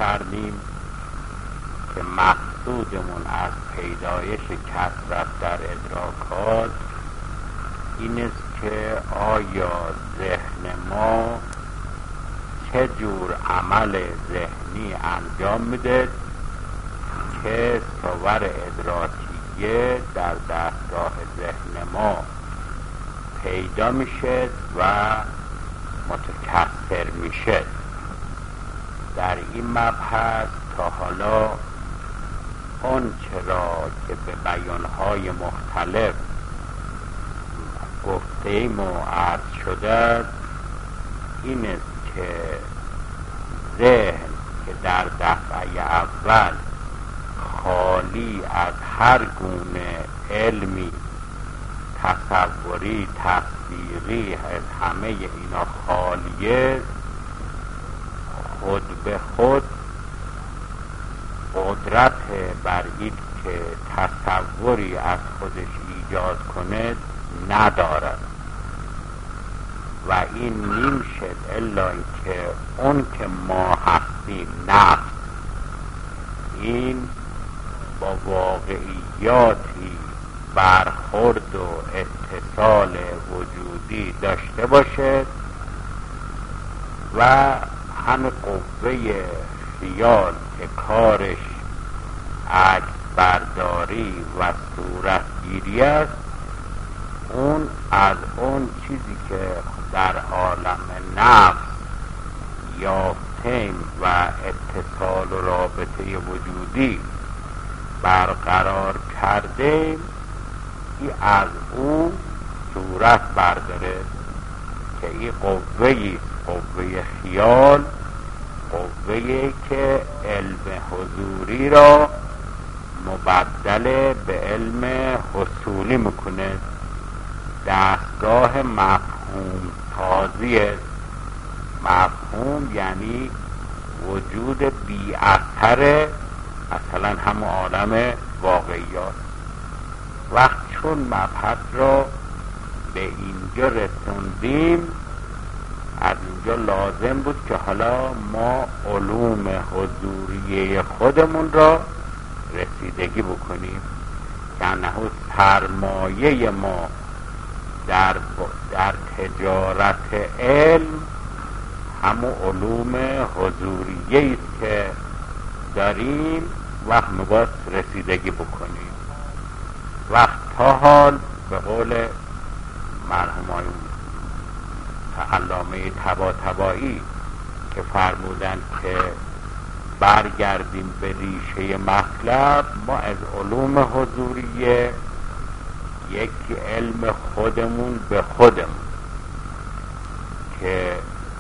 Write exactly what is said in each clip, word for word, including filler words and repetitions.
کردیم که مقصودمون از پیدایش کثرت در ادراکات این است که آیا ذهن ما چه جور عمل ذهنی انجام میده که صور ادراکیه در دستگاه ذهن ما پیدا میشه و متکثر میشه. در این مبحث تا حالا اون چرا که به بیانهای مختلف گفتیم و عرض شده این است که ذهن که در دفعه اول خالی از هر گونه علمی تصوری تصدیقی از همه اینا خالیه، خود به خود قدرت بر این که تصوری از خودش ایجاد کنه ندارد و این نیم شد الا اینکه اون که ما هستیم نفس این با واقعیاتی برخورد و اتصال وجودی داشته باشه و همه قوه خیال که کارش عکس برداری و صورت گیری است، اون از اون چیزی که در عالم نفس یافتیم و اتصال و رابطه وجودی برقرار کردیم، این از او صورت برداره که این قوهی قوه خیال، قوهی که علم حضوری را مبدل به علم حصولی میکنه، دستگاه مفهوم سازی. مفهوم یعنی وجود بی اثر مثلا همون عالم واقعیات. وقت چون مبحث را به اینجا رسوندیم، از اینجا لازم بود که حالا ما علوم حضوریه خودمون را رسیدگی بکنیم که انه سرمایه ما در, در تجارت علم همون علوم حضوریه است که داریم وقت میباید رسیدگی بکنیم. وقت تا حال به قول مرحوم آقای علامه طباطبایی که فرمودن که برگردیم به ریشه مطلب، ما از علوم حضوریه یک علم خودمون به خودمون که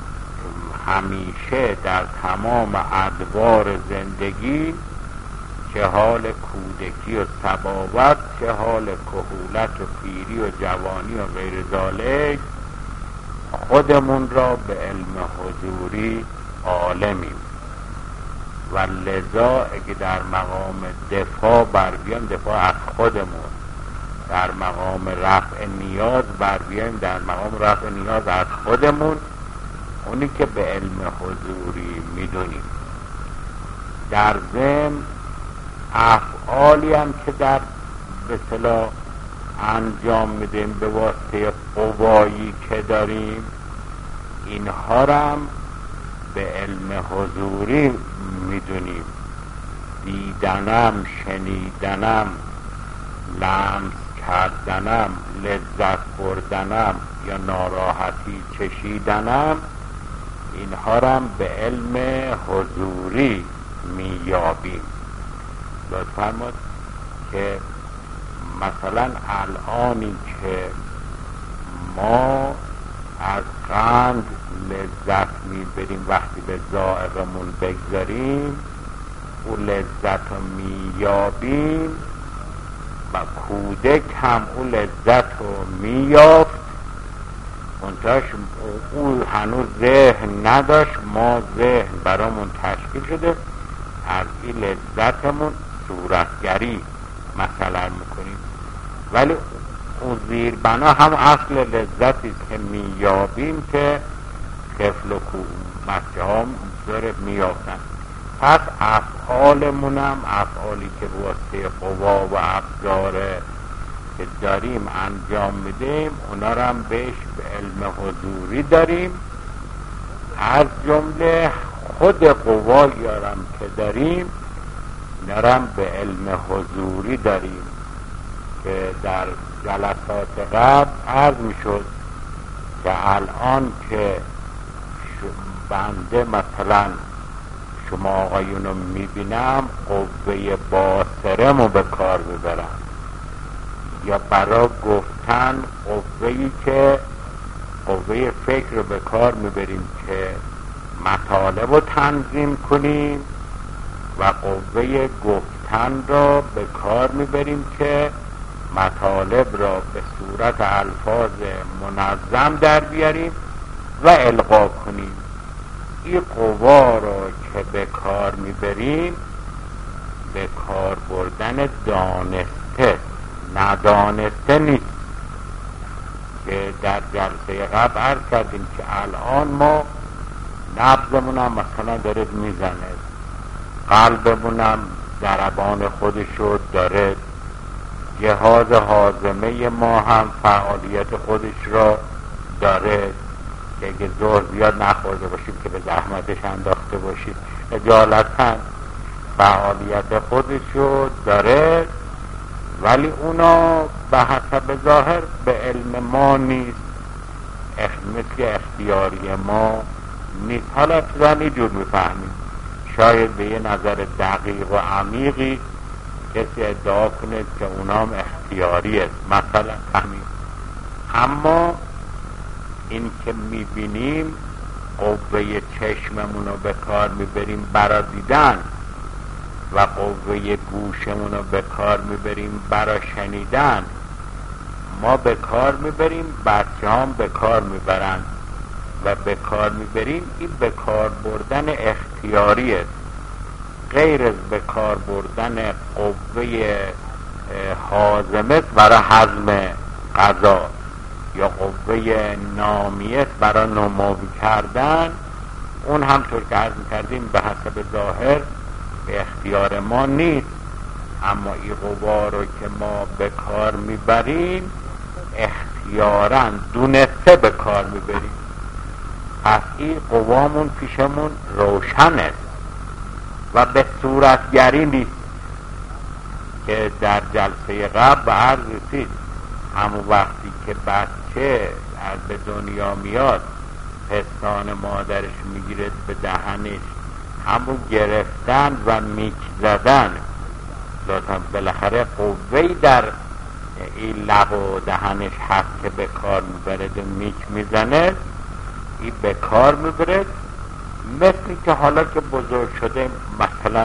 همیشه در تمام ادوار زندگی، چه حال کودکی و صباوت، چه حال کهولت و پیری و جوانی و غیر ذالک، خودمون را به علم حضوری عالمیم و لذا اگه در مقام دفاع بر بیایم، دفاع از خودمون، در مقام رفع نیاز بر بیایم، در مقام رفع نیاز از خودمون، اونی که به علم حضوری میدونیم. در ضمن افعالی هم که در به اصطلاح انجام میدیم به واسطه قوایی که داریم، اینها هم به علم حضوری میدونیم. دیدنم، شنیدنم، لمس کردنم، لذت بردنم یا ناراحتی چشیدنم، اینها هم به علم حضوری میابیم. لطف فرمود که مثلا الانی که ما از قند لذت میبریم، وقتی به ذائقمون بگذاریم او لذت رو میابیم و کودک هم او لذت رو میافت، منتهاش او هنوز ذهن نداشت، ما ذهن برامون تشکیل شده، از این لذتمون صورتگری مثلا میکنیم، ولی اون زیر بنا هم اصل لذتی که میابیم که طفل و بچه ها داره میافتن. پس افعالمونم افعالی که واسطه قوا و ابزار که داریم انجام میدیم اونا رو هم بهش به علم حضوری داریم. از جمله خود قوایی هم که داریم اینا رو هم به علم حضوری داریم که در جلسات قبل عرض میشد که الان که بنده مثلا شما آقایون رو میبینم قوه باصرم رو به کار میبرم، یا برای گفتن قوهی که قوه فکر رو به کار میبریم که مطالب رو تنظیم کنیم و قوه گفتن رو به کار میبریم که مطالب را به صورت الفاظ منظم در بیاریم و القا کنیم. این قوا را که به کار میبریم به کار بردن دانسته ندانسته نیست، که در جلسه قبل عرض کردیم که الان ما نبضمون هم مثلا داره میزنه، قلبمون هم ضربان خودشو داره، جهاز هاضمه ما هم فعالیت خودش را داره که اگه زور زیاد نخورده باشیم که به زحمتش انداخته باشید اجالتا فعالیت خودشو داره، ولی اونا به حسب ظاهر به علم ما نیست، مثل اختیاری ما نیست. حالا ابتداً اینجور میفهمیم، شاید به یه نظر دقیق و عمیقی کسی ادعا کنه که اونام اختیاری است مثلا همین. اما این که میبینیم قوه چشممون رو به کار میبریم برای دیدن و قوه گوشمون رو به کار میبریم برای شنیدن، ما به کار میبریم، بچه هم به کار میبرن و به کار میبریم. این به کار بردن اختیاریه، غیر از به کار بردن قوه هاضمه برای هضم غذا یا قوه نامیه برای نمو کردن. اون همطور که عرض کردیم به حسب ظاهر به اختیار ما نیست، اما این قوا رو که ما به کار میبریم اختیاراً دونسته به کار میبریم. پس این قوامون پیشمون روشن است و به صورتگری نیست که در جلسه قبل به عرض رسید. همون وقتی که بچه از به دنیا میاد پستان مادرش میگیره به دهنش، همون گرفتن و میک زدن لطفا بالاخره قوهی در این لب و دهنش هست که به کار میبره و میک میزنه، این به کار میبره. مثل که حالا که بزرگ شده مثلا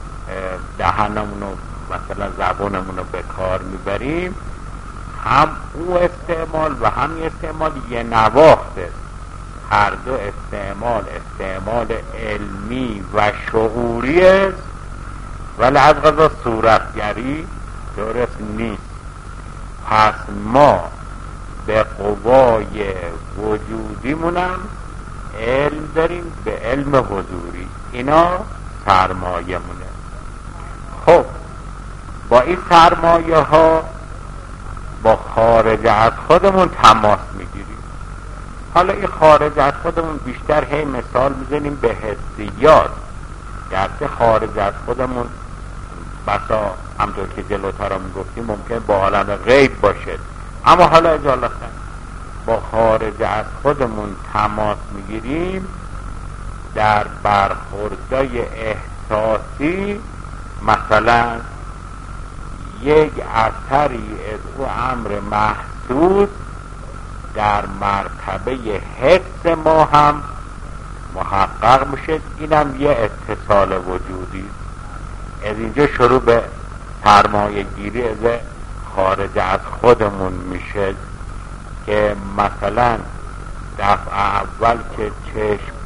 دهنمونو مثلا زبانمونو به کار میبریم، هم او استعمال و هم استعمال یه نواخته، هر دو استعمال استعمال علمی و شعوری است، ولی از قضا صورتگری درست نیست. پس ما به قوای وجودیمونم علم داریم، به علم حضوری، اینا سرمایه مونه. خب با این سرمایه ها با خارج از خودمون تماس میگیریم. حالا این خارج از خودمون بیشتر هی مثال میزنیم به حسیات، گرچه خارج از خودمون بسا همطور که جلوتر هم میگفتیم ممکن با عالم غیب باشه، اما حالا اجالتا با خارج از خودمون تماس میگیریم در برخوردای احساسی. مثلا یک اثری از او امر محسوس در مرتبه حس ما هم محقق میشه، اینم یه اتصال وجودی. از اینجا شروع به سرمایه گیری از خارج از خودمون میشه که مثلا دفعه اول که چشم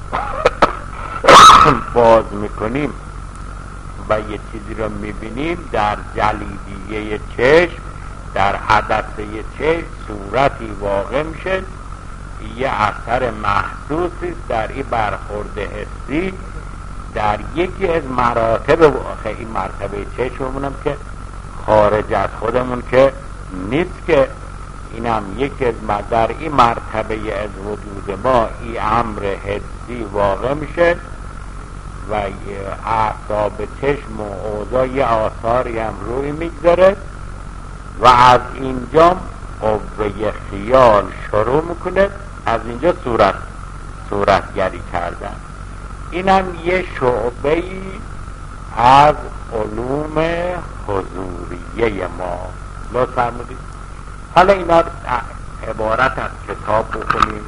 باز میکنیم و یه چیزی رو میبینیم در جلیدیه چشم، در عدسه چشم صورتی واقع میشه، یه اثر محسوسی در این برخورد حسی در یکی از مراتب، آخه این مرتبه چشممونم که خارج از خودمون که نیست، که اینم یکی از در این مرتبه از وجود ما این امر حسی واقع میشه و اعصاب چشم و اوضاع یه آثاری هم روی میگذاره و از اینجا قوه خیال شروع میکنه، از اینجا صورت صورتگری کردن. اینم یه شعبه‌ای از علوم حضوریه ما. لطف فرمودید. حالا اینا عبارت از کتاب بکنیم.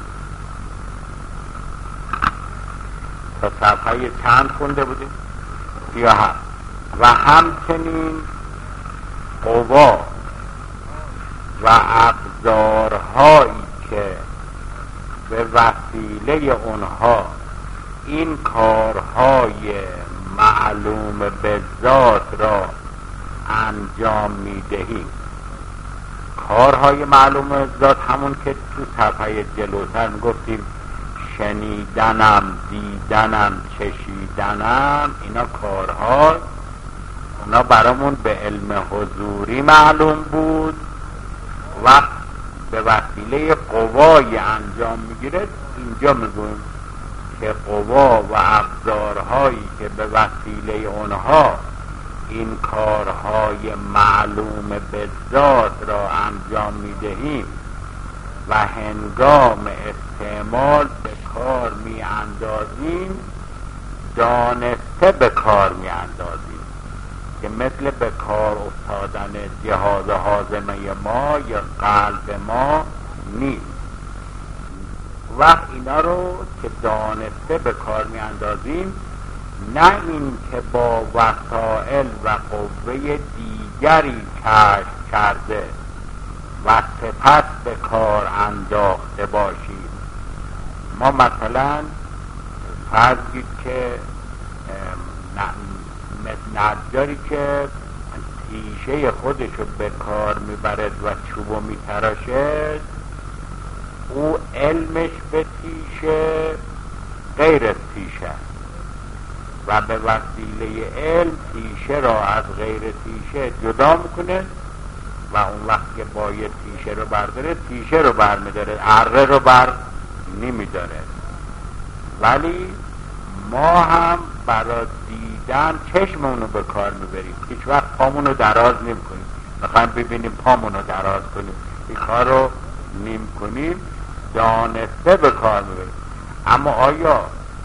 تا صفحه چند خونده بودیم؟ سی و هفت. و همچنین قوا و ابزارهایی که به وسیله اونها این کارهای معلوم به ذات را انجام میدهیم. کارهای معلوم به ذات همون که تو صفحه جلوتر گفتیم، شنیدنم، دیدنم، چشیدنم، اینا کارها، اونا برامون به علم حضوری معلوم بود و به وسیله قوای انجام میگیره. اینجا میگویم که قوا و ابزارهایی که به وسیله اونها این کارهای معلوم به ذات را انجام میدهیم و هنگام استعمال به کار میاندازیم، دانسته به کار میاندازیم، که مثل به کار افتادن جهاز هاضمه ما یا قلب ما نیست. وقت اینا رو که دانسته به کار میاندازیم، نه این که با وسائل و قوه دیگری کشف کرده و سپس به کار انداخته باشیم. ما مثلا فرض کنید که نجاری که تیشه خودش رو به کار میبرد و چوبو میتراشه، او علمش به تیشه غیر از تیشه و به وسیله علم تیشه را از غیر تیشه جدا میکنه و اون وقت که باید تیشه رو برداره، تیشه رو بر میداره، اره رو بر نمیداره. ولی ما هم برای دیدن چشممون رو به کار میبریم، هیچ وقت پامون رو دراز نمی کنیم. میخوایم ببینیم پامون رو دراز کنیم، این کار رو نمی کنیم، دانسته به کار میبریم. اما آیا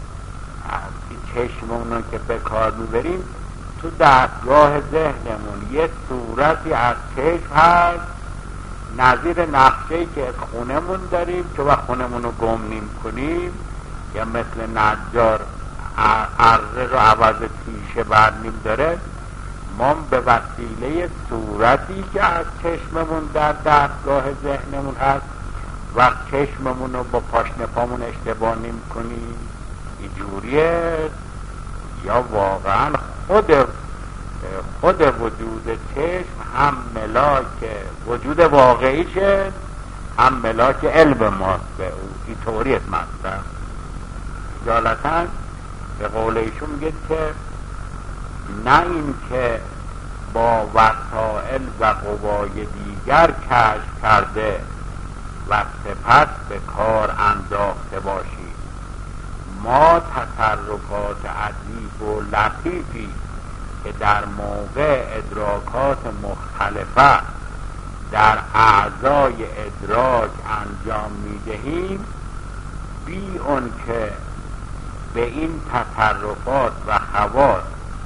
چشممون رو که به کار میبریم، تو دستگاه ذهنمون یه صورتی از چشم هست نظیر نقشه‌ای که از خونمون داریم که وقت خونمون رو گم نیم کنیم، یا مثل نجار اره رو عوض تیشه بر نیم داره، ما به وسیله صورتی که از چشممون در دستگاه ذهنمون هست وقت چشممون رو با پاشنه پامون اشتباه نیم کنیم. اینجوریه یا واقعا خود خود وجود چشم هم ملاک وجود واقعیشه، هم ملاک علم ماست. به او این طوری اسم است. جالتاً به قول ایشون میگه که نه این که با وسائل و قوای دیگر کشف کرده و سپس به کار انداخته باشیم، ما تصرفات عجیب و لطیفی که در موقع ادراکات مختلفه در اعضای ادراک انجام میدهیم، بی اون که به این تصرفات و خواص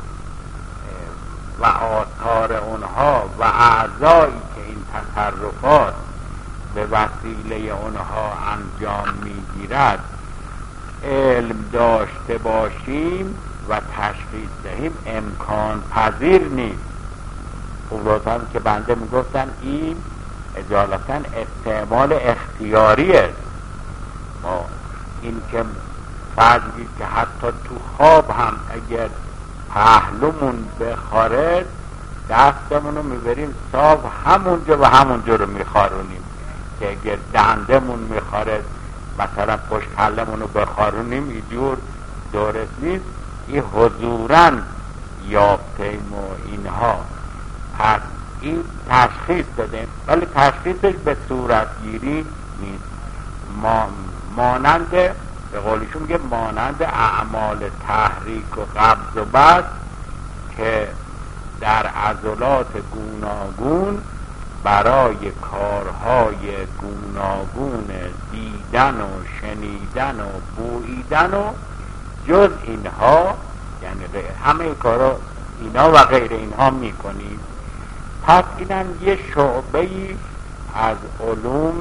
و آثار اونها و اعضایی که این تصرفات به وسیله اونها انجام میگیرد علم داشته باشیم و تشخیص دهیم امکان پذیر نیست. خب که بنده میگفتن این اجالتا استعمال اختیاری است. ما این که فرضی که حتی تو خواب هم اگر پهلومون بخارد دستمون رو میبریم صاف همونجا و همونجا رو میخارونیم، که اگر دندمون میخارد مثلا پشت پلمون رو بخارونیم اینجور درست نیست. این حضوراً یافتیم و اینها. پس این تشخیص دادیم، ولی تشخیصش به صورتگیری نیست. ما مانند به قولیشون میگه مانند اعمال تحریک و قبض و بسط که در عضلات گوناگون برای کارهای گوناگون دیدن و شنیدن و بوییدن و جز اینها، یعنی همه کارا اینا و غیر اینها میکنیم. پس اینم یه شعبه‌ای از علوم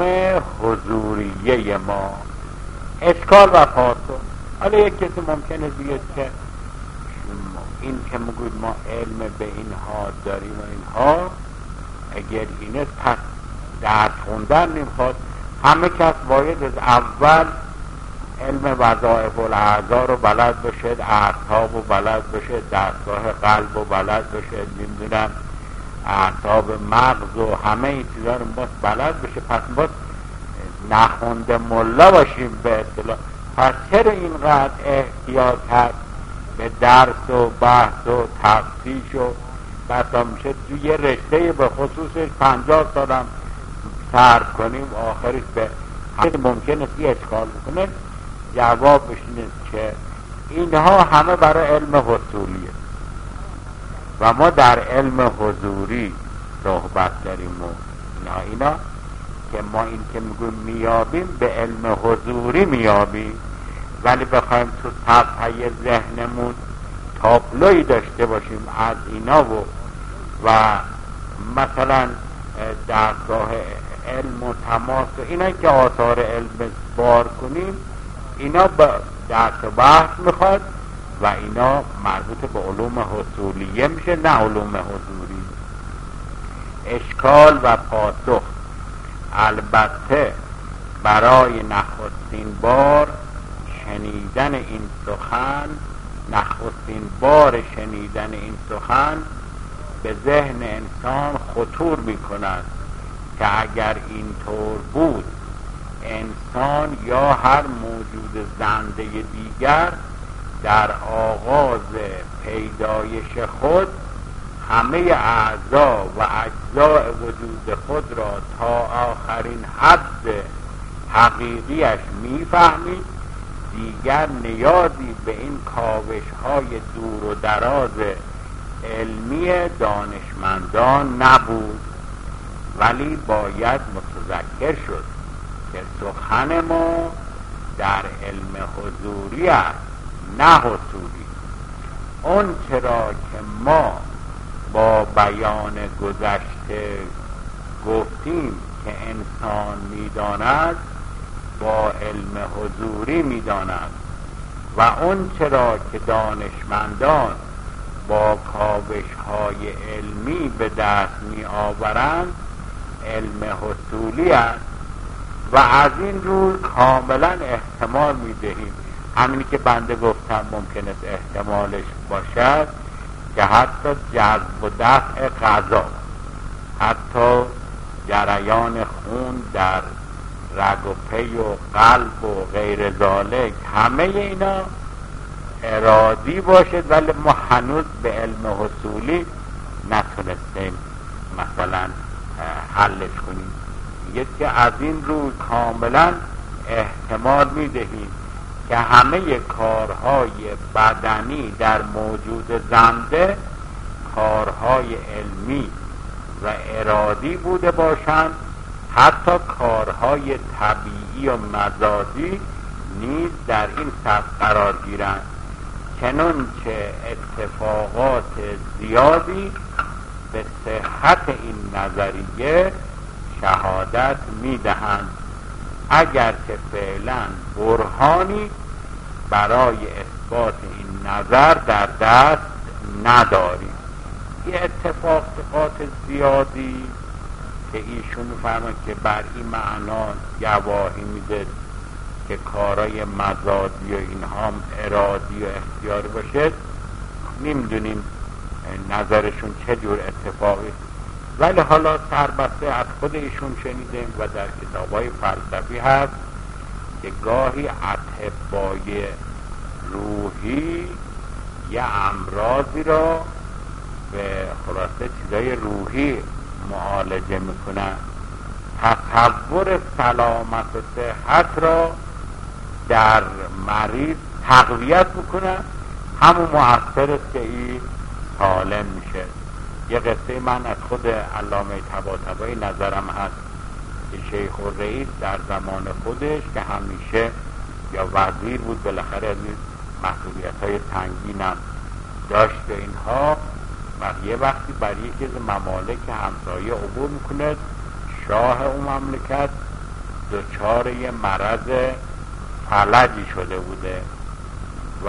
حضوریه ما. اشکال و پاسخ. حالا یک کسی ممکنه بگه که این که میگوید ما علم به اینها داریم و اینها، اگر اینه پس درس خوندن نمیخواد. همه کس باید از اول علم وظایف الاعضا رو بلد بشه، اعصاب رو بلد بشه، دستگاه قلب رو بلد بشه، نمیدونم اعصاب مغز و همه این چیزا رو باید بلد بشه. پس باید نخونده ملا باشیم به اصطلاح. پس چرا اینقدر احتیاط هست به درس و بحث و تفتیش و بسا میشه توی یه رشته به خصوصش پنجاه سالم صرف کنیم آخرش به همه ممکنه سی اشکال بکنه. جوابش اینه که اینها همه برای علم حصولیه و ما در علم حضوری صحبت داریم و اینا اینا که ما این که میگویم میابیم به علم حضوری میابیم، ولی بخوایم تو صفحه ذهنمون تابلوی داشته باشیم از اینا و و مثلا درگاه علم و تماس و اینا که آثار علم بار کنیم، اینا با درس و بحث میخواد و اینا مربوط به علوم حصولیه میشه، نه علوم حضوری. اشکال و پاسخ. البته برای نخستین بار شنیدن این سخن، نخستین بار شنیدن این سخن به ذهن انسان خطور میکند که اگر اینطور بود انسان یا هر موجود زنده دیگر در آغاز پیدایش خود همه اعضا و اجزاء وجود خود را تا آخرین حد حقیقیش میفهمید، دیگر نیازی به این کاوش های دور و دراز علمی دانشمندان نبود. ولی باید متذکر شد که سخن ما در علم حضوری است نه حصولی. اون چرا که ما با بیان گذشته گفتیم که انسان میداند با علم حضوری میداند و اون چرا که دانشمندان با کاوش های علمی به دست می آورند علم حصولی است و از این روی کاملا احتمال می دهیم. همینی که بنده گفتم ممکن است احتمالش باشد که حتی جذب و دفع غذا، حتی جریان خون در رگ و پی و قلب و غیر ذالک، همه اینا ارادی باشد، ولی ما هنوز به علم حصولی نتونستیم مثلا حلش کنیم. یه که از این روی کاملا احتمال میدهیم که همه کارهای بدنی در موجود زنده کارهای علمی و ارادی بوده باشند، حتی کارهای طبیعی و مزاجی نیز در این صف قرار گیرند، چنانچه اتفاقات زیادی به صحت این نظریه شهادت میدهند، اگر که فعلا برهانی برای اثبات این نظر در دست نداریم. یه اتفاقات زیادی که ایشون می‌فرمایند که بر این معنا گواهی میده که کارای مزادی و اینها ارادی و اختیاری باشه، نمیدونیم نظرشون چه جور اتفاقی، ولی حالا سربسته از خود ایشون شنیدیم و در کتاب‌های فلسفی هست که گاهی اطبای روحی یه امراضی را به خلاصه چیزای روحی معالجه میکنن، تصور سلامت و صحت را در مریض تقویت میکنن، همون مؤثر است که این سالم میشه. یه قصه من از خود علامه طباطبایی نظرم هست که شیخ الرئیس در زمان خودش که همیشه یا وزیر بود، بالاخره از این مسئولیت های سنگینم داشت اینها، و یه وقتی برای یکی از ممالک همسایه عبور میکنه، شاه اون مملکت دچار یه مرض فلجی شده بوده و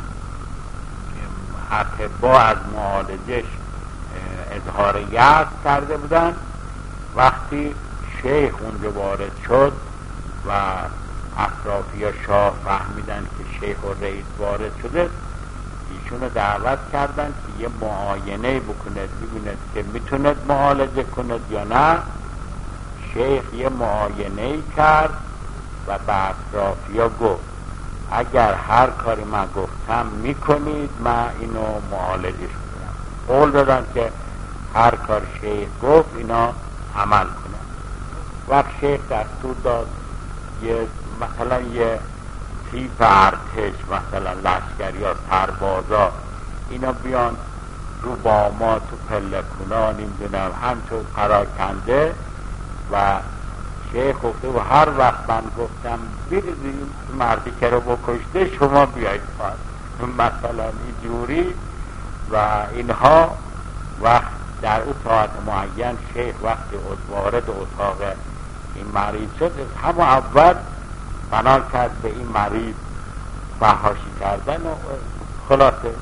اطباء از معالجش اظهار یأس کرده بودن. وقتی شیخ اونجا وارد شد و اطرافی شاه فهمیدن که شیخ الرئیس وارد شده، ایشونو دعوت کردن که یه معاینه بکنه ببیند که میتوند معالجه کند یا نه. شیخ یه معاینه کرد و به اطرافیا گفت اگر هر کاری من گفتم میکنید من اینو معالجش کنم. قول دادن که هر کار شیخ گفت اینا عمل کنن. وقت شیخ دستور داد یه مثلا یه تیپ ارتش، مثلا لشکر یا سربازا، اینا بیان رو باما تو پلکونا نمیدونم همچون پراکنده، و شیخ گفته و هر وقت من گفتم بریزیم مردی که رو بکشته شما بیاید پاس مثلا اینجوری و اینها. وقت در اون ساعت معین شیخ وقتی وارد اتاق این مریض شد، همون اول بنا کرد به این مریض فحاشی کردن و خلاصه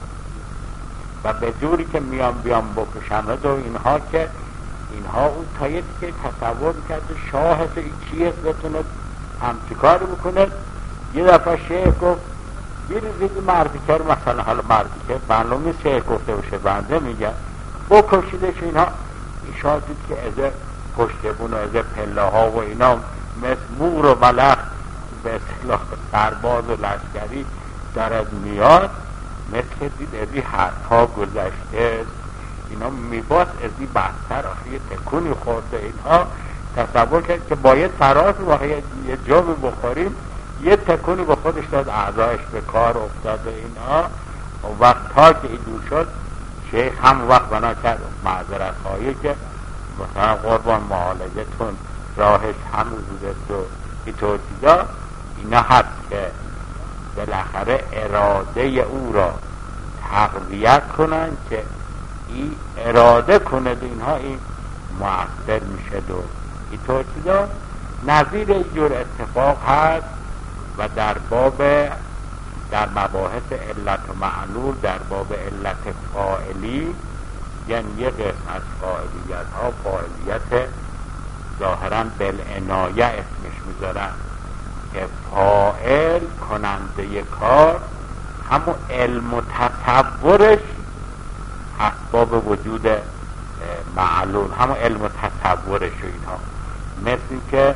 و به جوری که میان بیان بکشند و اینها، که اینها اون تایید که تصور کرده شاه این چیه بتونه همچی کار بکنه. یه دفعه شیخ گفت بیرزید مردی که مثلا حالا مردی که معلوم نیست شیخ گفته باشه، بنده میگم بکشیدش. اینها ایشان دید که از پشتبون و از پله ها و اینا مثل مور و ملخ به اصطلاح سرباز و لشکری دارد میاد، مثل دید ازی حرفا گذشته اینا میباس ازی بدتر آخه یه تکونی خورده. اینها تصور کرد که باید فراز و یه جا بخوریم، یه تکونی به خودش داد، اعضایش به کار افتاد. اینها و وقت تا که این دور شد، شیخ هم وقت بنا کرد معذرت خواهی که مثلا قربان معالجه تون راهش همون بوده تو اینطور چیزا. اینا هست که بالاخره اراده او را تقویت کنن که این اراده کنه اینها این مؤثر میشه و اینطور چیزا. نظیر اینجور اتفاق هست و در باب در مباحث علت و معلول، در باب علت فاعلی، یعنی یه قسم از فاعلیت ها فاعلیت ظاهرا بالعنایه اسمش میذارن که فاعل کننده کار همون علم و تصورش اسباب وجود معلول، همون علم و تصورش و اینها. مثل که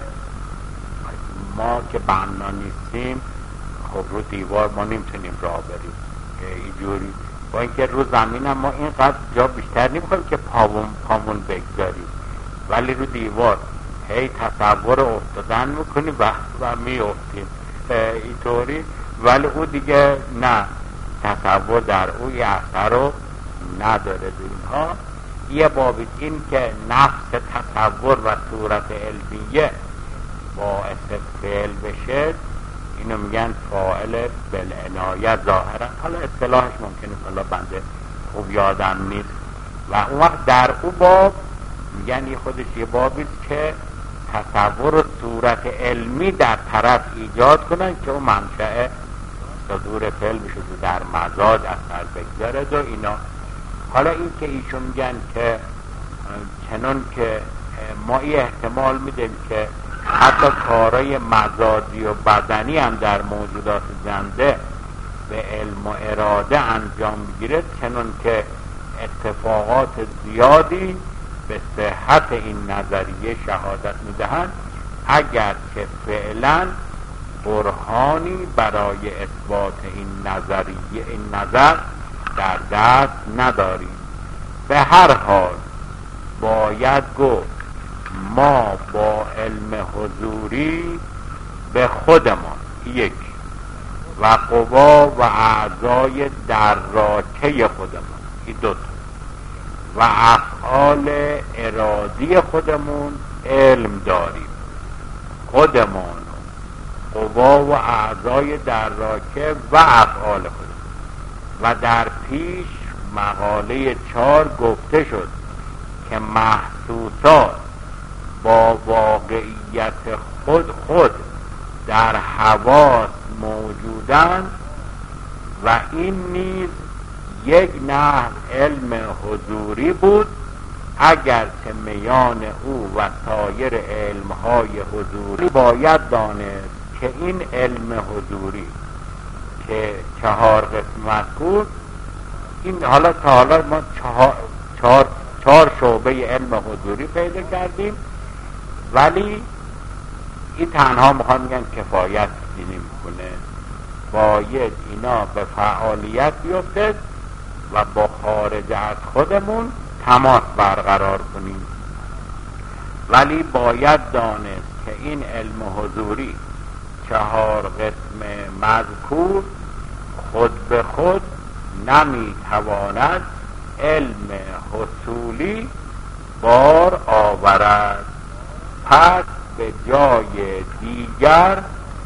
ما که بنا نیستیم، خب رو دیوار ما نمیتونیم راه بریم اینجوری، با اینکه رو زمین هم ما اینقدر جا بیشتر نمیخوایم که پامون پامون بگذاریم، ولی رو دیوار هی تصور افتادن میکنیم و, و میافتیم اینطوری. ولی او دیگه نه، تصور در او یه اثر رو نداره. اینها یه بابی این که نفس تصور و صورت علمیه باعث فعل بشه، اینو میگن فاعل بالعنایه ظاهرا. حالا اصطلاحش ممکنه حالا بنده خوب یادم نیست. و اون وقت در او باب میگن یه خودش یه بابی که تصور و صورت علمی در طرف ایجاد کنن که اون منشأ صدور فعل بشه در مزاج اثر بگذاره و اینا. حالا این که ایشون میگن که چنان که ما ای احتمال میدیم که حتی کارهای مزاجی و بدنی هم در موجودات زنده به علم و اراده انجام بگیره، چنان که اتفاقات زیادی به صحت این نظریه شهادت میدهند، اگر که فعلا برهانی برای اثبات این نظریه این نظر در دست نداریم. به هر حال باید گفت ما با علم حضوری به خودمان یک و قوا و اعضای دراکه خودمان این دو تا و افعال ارادی خودمون علم داریم. خودمان قوا و اعضای دراکه و افعال خودمون و در پیش مقاله چهار گفته شد که محسوسات با واقعیت خود خود در حواس موجودند و این نیز یک نحو علم حضوری بود، اگرچه میان او و سایر علمهای حضوری باید دانست که این علم حضوری که چهار قسم مذکور، این حالا تا حالا ما چهار, چهار, چهار شعبه علم حضوری پیدا کردیم، ولی این تنها میخوام میگن کفایت نمیکنه، باید اینا به فعالیت بیفته و با خارج از خودمون تماس برقرار کنیم. ولی باید دانست که این علم حضوری چهار قسم مذکور خود به خود نمیتواند علم حصولی بار آورد، پس به جای دیگر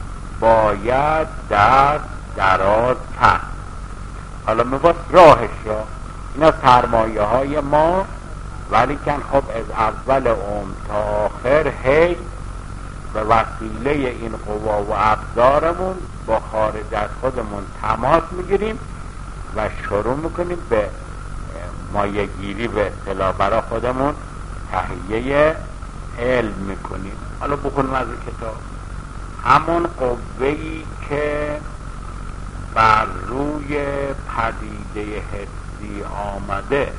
باید دست دراز کرد. حالا میباید راهش را اینا سرمایه های ما، ولی کن خب از اول عمر تا آخر هی به وسیله این قوا و ابزارمون با خارج از خودمون تماس میگیریم و شروع میکنیم به مایه گیری به اصطلاح برای خودمون تهیه علم میکنیم. حالا بخونیم از این کتاب. همون قوه‌ای که بر روی پدیده حسی آمده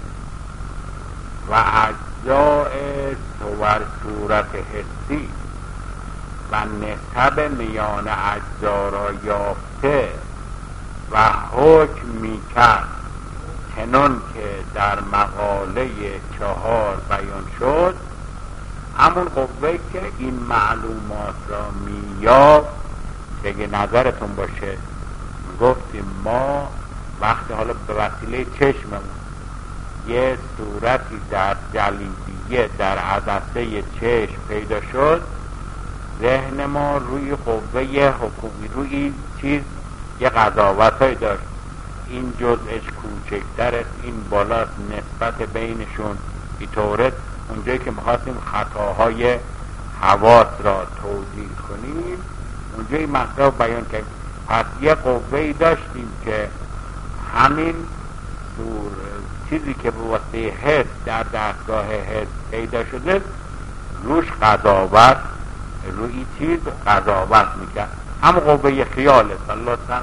و اجزاء صور صورت حسی و نسب میان اجزا را یافته و حکم میکرد چنان که در مقاله چهار بیان شد، همون قوه که این معلومات را مییافت. دیگه نظرتون باشه گفتیم ما وقتی حالا به وسیله چشممون یه صورتی در جلیدیه در عدسه چشم پیدا شد، ذهن ما روی قوه حکومی روی چیز یه قضاوت های داشت، این جزءش کوچکتر است، این بالاست، نسبت بینشون اینطوره. اونجایی که میخواستیم خطاهای حواس را توضیح کنیم اونجایی مطلب بیان کردیم. پس یه قوه‌ای داشتیم که همین سور چیزی که به واسطه حس در دستگاه حس پیدا شده روش قضاوت روی چیز قضاوت میکرد. همون قوه خیال است. الله تعالی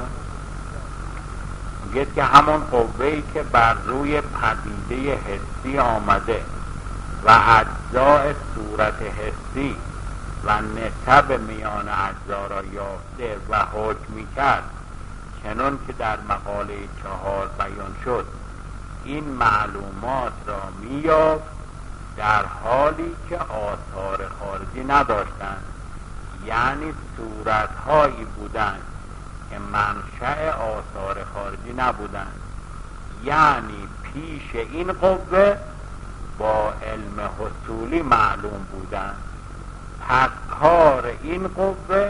میگه که همون قوه‌ای که بر روی پدیده حسی آمده و اجزاء صورت حسی و نسب میان اجزا را یافته و حکم میکرد چنان که در مقاله چهار بیان شد، این معلومات را میافت در حالی که آثار خارجی نداشتند، یعنی صورتهایی بودند که منشأ آثار خارجی نبودند، یعنی پیش این قوه با علم حصولی معلوم بودند. پس کار این قوه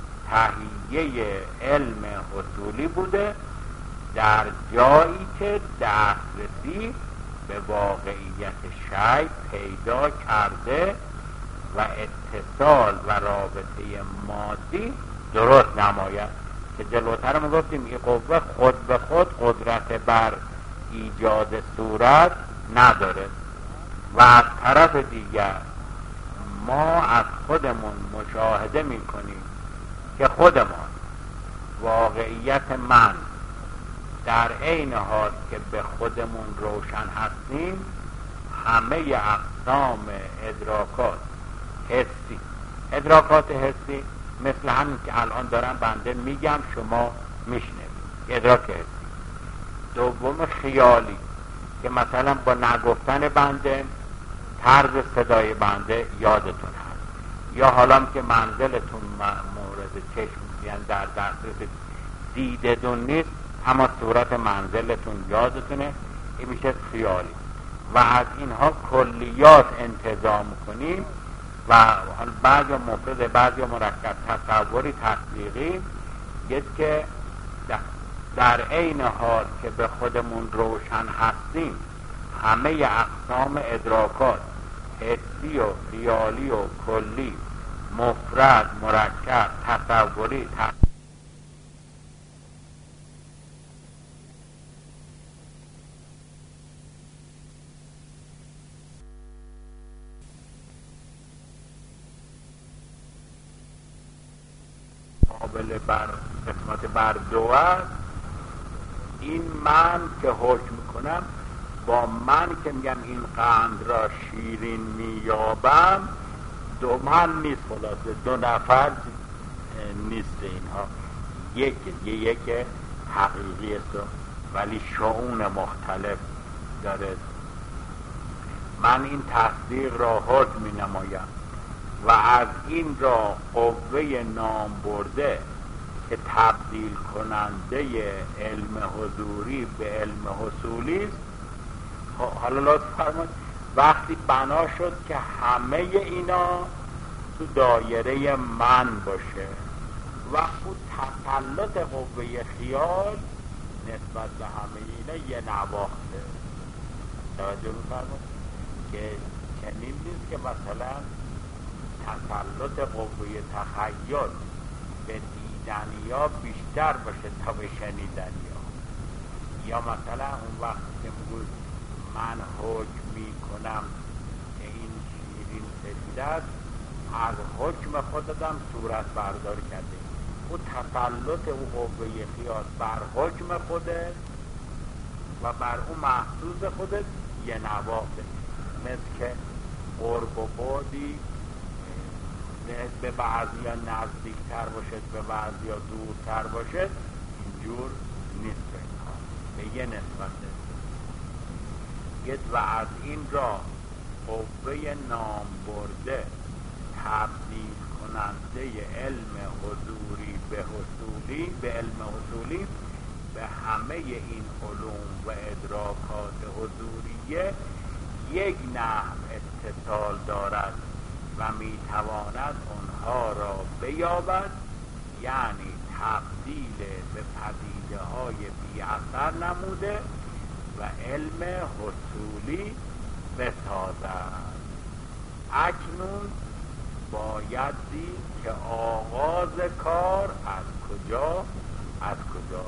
تهیه علم حصولی بوده در جایی که دسترسی به واقعیت شیء پیدا کرده و اتصال و رابطه مادی درست نماید. که جلوتر ما گفتیم این قوه خود به خود قدرت بر ایجاد صورت نداره و از طرف دیگر ما از خودمون مشاهده میکنیم که خودمان واقعیت من در عین حال که به خودمون روشن هستیم همه اقسام ادراکات حسی ادراکات حسی مثل همین که الان دارم بنده میگم شما میشنوید، ادراک حسی دوم خیالی که مثلا با نگفتن بنده طرز صدای بنده یادتون هست، یا حالا که منزلتون مورد چشم یعنی در دسترس دیدتون نیست اما صورت منزلتون یادتونه، این میشه خیالی. و از اینها کلیات انتظام کنیم و بعضی مفرد بعضی مرکب تصوری تطبیقی یه که در عین حال که به خودمون روشن هستیم همه اقسام ادراکات حسی و خیالی و کلی مفرد مرکب تصوری تطبیقی قابل بر قسمت بر دو است. این من که حکم میکنم با من که میگم این قند را شیرین میابم دو من نیست، خلاصه دو نفر نیست، اینها یک یک حقیقی است ولی شؤون مختلف داره. من این تصدیق را حکم می نمایم و از این را قوه نام برده که تبدیل کننده علم حضوری به علم حصولی است. حالا لطف فرمایید وقتی بنا شد که همه اینا تو دایره من باشه و خود تسلط قوه خیال نسبت به همه اینا یه نواخته. توجه می‌فرمایید که چنین نیست که مثلا تسلط قوه تخیل به دیدنیا بیشتر باشه تا به شنیدنیا، یا مثلا اون وقتی که میگوید من حکم میکنم که این شیرین سفید است از حکم خودم صورت بردار کرده، او تسلط او قوه خیال بر حکم خودت و بر او محسوس خودت یه نواخته، مثل که قرب و بعدی به بعضی ها نزدیکتر باشد به بعضی ها دورتر باشد، اینجور نیست. به یه نسبت گید و از این را قوه نام برده تبدیل کننده علم حضوری به حصولی به علم حصولی به همه این علوم و ادراکات حضوریه یک نحو اتصال دارد و میتواند آنها را بیابد، یعنی تبدیل به پدیده های بی اثر نموده و علم حصولی بسازد. اکنون باید دید که آغاز کار از کجا از کجا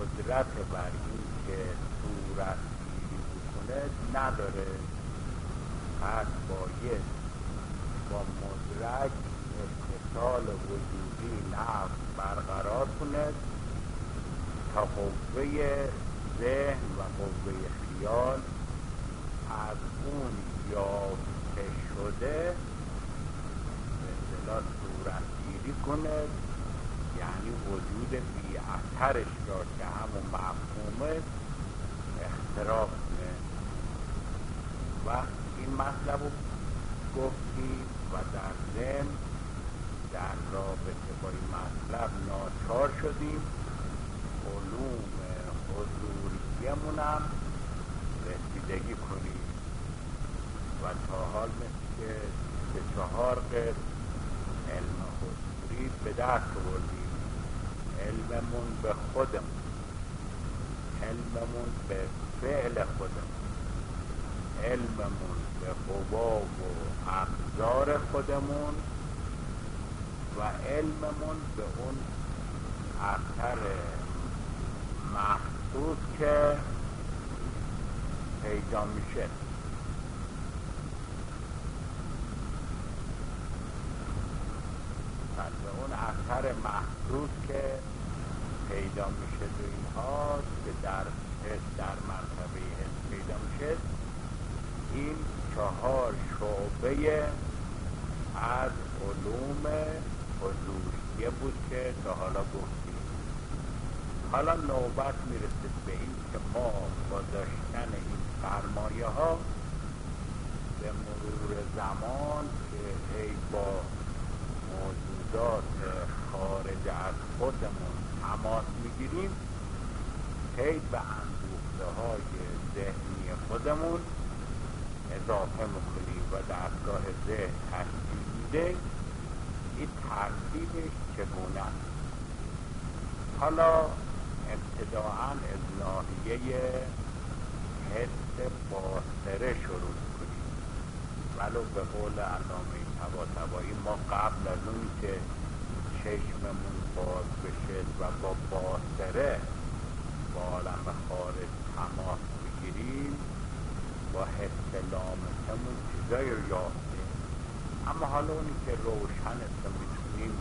قدرت بر این که صورت گیری بکنه نداره، پس باید با مدرک اتصال وجودی نفس برقرار کند تا قوه ذهن و قوه خیال از اون یافته شده به اصطلاح صورت گیری کند، یعنی وجود بی اثرش را که همون مفهومه اختراق کنه. و این مطلب رو گفتیم و در ضمن در رابطه با این مطلب ناچار شدیم علوم حضوریه‌مونم رسیدگی کنیم و تا حال مثل که به چهار قسم علم حضوری به دست آوردیم. علممون به خودمون، علممون به فعل خودمون، علممون به قوا و ابزار خودمون و علممون به اون اثر محسوس که پیدا میشه. پس به اون اثر محسوس که پیدا میشه تو اینها که در حس در مرتبه حس پیدا میشه، این چهار شعبه از علوم حضوریه بود که تا حالا گفتیم. حالا نوبت میرسه به این که ما با داشتن این سرمایه ها به مرور زمان که ای با موجودات خارج از خودمون تماس میگیریم، هی به اندوخته های ذهنی خودمون اضافه میکنیم و دستگاه ذهن تشکیل میده. این ترتیبش چگونه است؟ حالا ابتداعاً از ناحیه حس باصره شروع کنیم، ولو به قول علامه طباطبایی ما قبل از اون که چشممون باز بشه و با باصره با عالم خارج تماس بگیریم با حس لامسمون چیزایی رو یافتیم. اما حالا اونی که روشن است میتونیم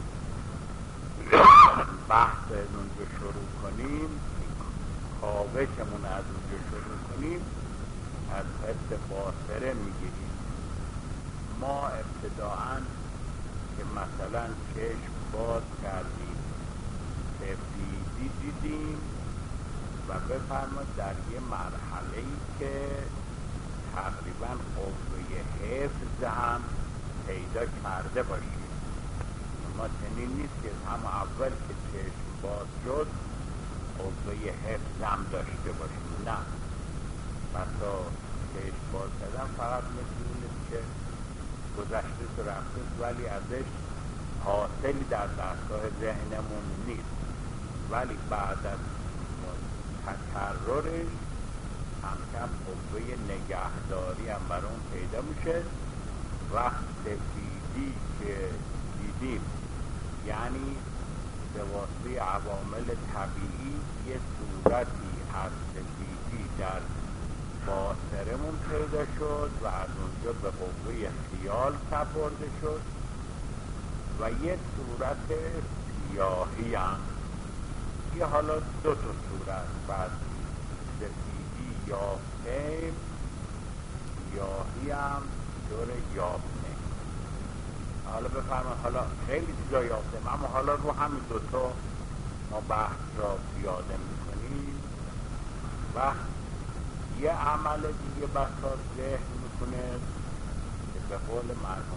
بحث از اونجا شروع کنیم، کاوشمون از اونجا شروع کنیم، از حس باصره میگیریم. ما ابتداعاً که مثلا چشم باز کردیم سفیدی دیدیم و بفرمایید در یه مرحله‌ای که تقریباً قوه حفظ هم پیدا کرده باشیم. ما چنین نیست که هم اول که چشم باز شد قوه حفظ هم داشته باشیم، نه. بسا چشم باز کردن فقط مثل که گذشته تو رفته ولی ازش حاصلی در دستگاه ذهنمون نیست، ولی بعد از تکررش هم کم قوه نگهداری هم بر اون پیدا میشه. وقت سفیدی که دیدیم یعنی به واسطه عوامل طبیعی یه صورتی از سفیدی در باصرمون پیدا شد و از اونجا به قوه خیال سپرده شد و یه صورت سیاهی هم، یه حالا دو تا صورت بعد سفیدی یافتیم، سیاهی هم دور یافتیم. حالا بفرمایید حالا خیلی چیزا یافتیم، اما حالا رو همین دوتا ما بحث را پیاده میکنیم و یه عمل دیگه بسا ذهن میکنه که به قول مرحوم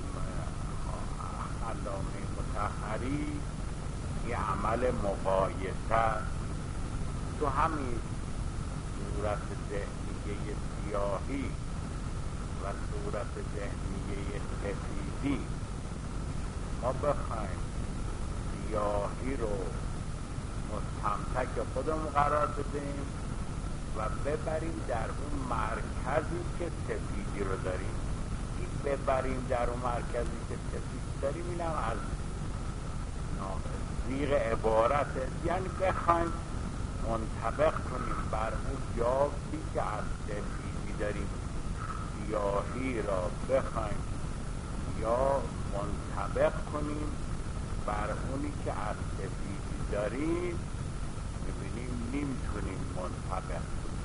علامه مطهری یه عمل مقایسه تو همین صورت ذهنیه سیاهی و صورت ذهنیه سفیدی ما بخوایم سیاهی رو مستمسک خودمون قرار بدیم و ببریم در اون مرکزی که سفیدی رو داریم. این ببریم در اون مرکزی که سفید داریم اینم از زیغ عبارته، یعنی بخوایم منطبق کنیم بر اون یافتی که از سفیدی داریم سیاهی را بخوایم یا منطبق کنیم بر اونی که از سفیدی داریم، ببینیم نمیتونیم منطبق کنیم.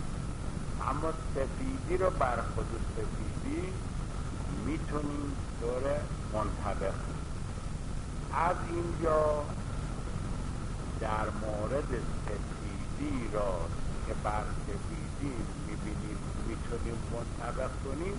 اما سفیدی رو بر خود سفیدی میتونیم دور منطبق کنیم. از اینجا در مورد سفیدی را که بر سفیدی میبینیم میتونیم منطبق کنیم،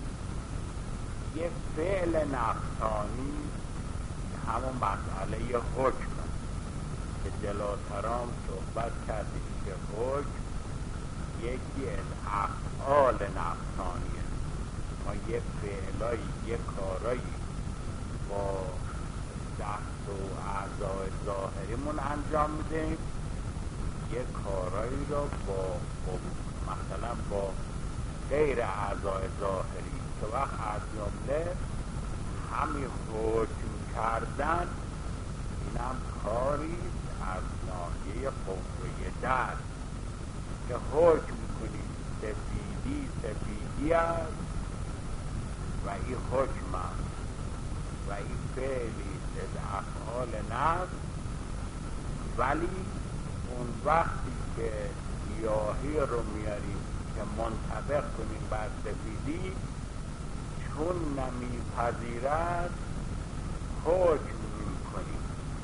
یه فعل نفسانی همون مسئله حکم که جلوترام صحبت کردیم که حکم یکی از افعال نفسانیه. ما یه فعلایی یه کارایی با دست و اعضای ظاهریمون انجام میدیم، یه کارایی رو با مثلا با غیر اعضای ظاهری که وقت از جمله همین حکم کردن، اینم کاری از ناحیه قوه دست که حکم کنیم سفیدی سفیدی است و این حکم است و این فعلی از افعال نفس. ولی اون وقتی که سیاهی رو میاریم که منطبق کنیم بر سفیدی، چون نمیپذیرد حکم میکنیم،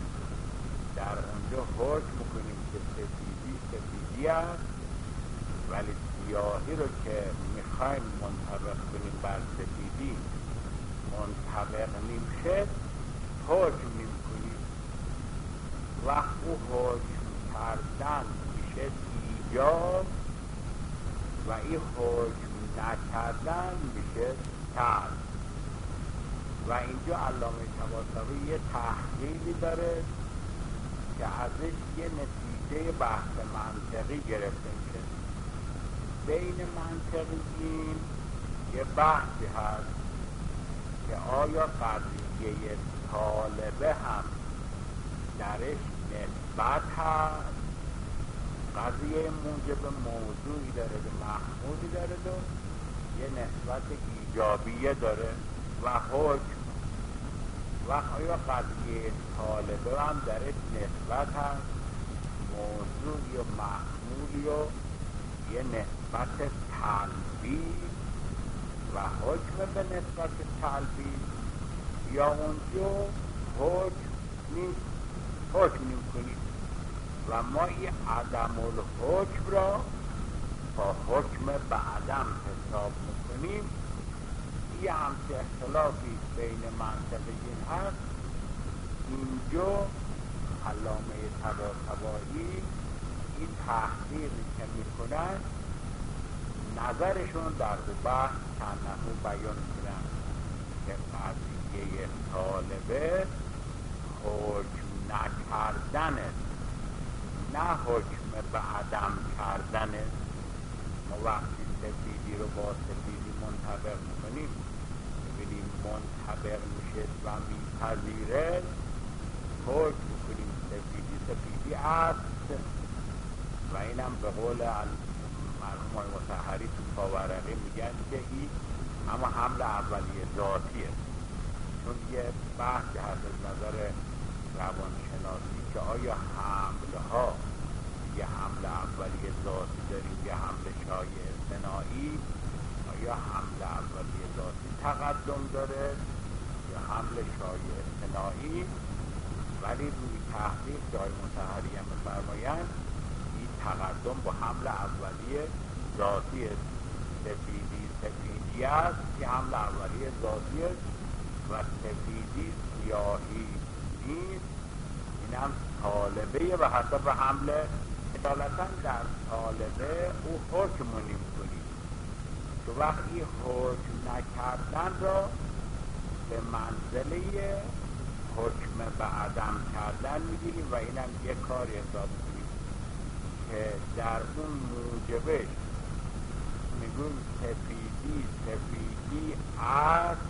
در اونجا حکم میکنیم که سفیدی سفیدی است، ولی سیاهی رو که میخوایم منطبق کنیم بر سفیدی منطبق نمیشه، حکم میکنیم. وقت او حکم کردن میشه ایجاد و این حکم نکردن میشه ترک. و اینجا علامه طباطبایی یه تحقیقی داره که ازش یه نتیجه بحث منطقی گرفته میشه. بین منطقیین یه بحثی هست که آیا قضیه طالبه هم درش نسبت هست، قضیه موجب موضوعی داره و محمولی داره و یه نسبت ایجابیه داره و حکم، و آیا قضیه طالبه هم درش نسبت هست، موضوعی و محمولی و یه نسبت تلبیس و حکم به نسبت تلبیس، یا اونجا حکم نیست، حکم نمی کنیم و ما این عدم الحکم را با حکم به عدم حساب میکنیم. یه همچه اختلافی بین منطقیین هست. اینجا علامه طباطبایی این تحقیقی که میکنن نظرشون در بحث چند نحو بیان میکنن که قضیه طالبه حکم نکردنه، نه حکم به عدم کردنه. ما وقتی سفیدی رو با سفیدی منطبق میکنیم، ببینیم منطبق میشه و میپذیره، حکم میکنیم سفیدی سفیدی است. و اینم به قول مرحوم آقای مطهری تو پاورقی میگن که این اما حمل اولیه ذاتیه، چون یه بحث هست از نظر روانشناسی که آیا حملها یه حمل اولیه ذاتی داریم یه حمل شایع اصطناعی، آیا حمل اولیه ذاتی تقدم داره یا حمل شایع اصطناعی. ولی روی تحقیق جای مطهری هم فرمایند این تقدم با حمل اولیه ذاتی است. سفیدی سفیدی است که حمل اولیه ذاتی است و سفیدی سیاهی نیست. این هم طالبه به حسب حمل اطالتا در طالبه او حکم نمی کنید. تو وقتی حکم نکردن را به منزله حکم به عدم کردن میگیریم و اینم یک کاری حساب کنیم که در اون موجبش میگویم سفیدی سفیدی است،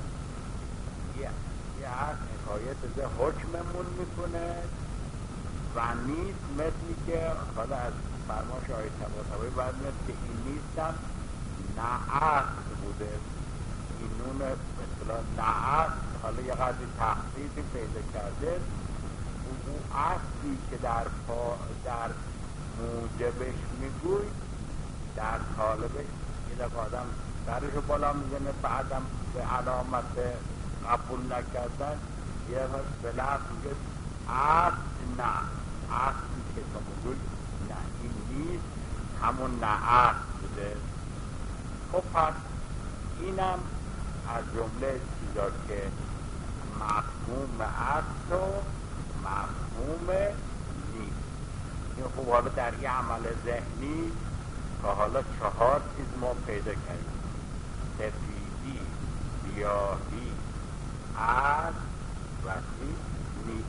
یه است حکایت از حکممون میکنه و نیست مثلی که حالا از فرماش آیه طباطبایی باید میاد که این نیستم نه اصل بوده، این نون به اصطلاح نه اصل حالا یه قدری تخصیصی پیدا کرده، اون اصلی که در پا در موجبش میگوی در طالبش یه دفعه آدم درشو بالا میزنه، بعدم به علامت قبول نکردن یه دفعه به لفظ میگه اصل نه، اصلی که تو میگوی نه این نیست، همون نه اصل بوده. خب پس اینم از جمله چیزا که مفهوم اصل و مفهوم نیست. این خب حالا در یه عمل ذهنی تا حالا چهار چیز ما پیدا کردیم: سفیدی، سیاهی، اصل و نیست.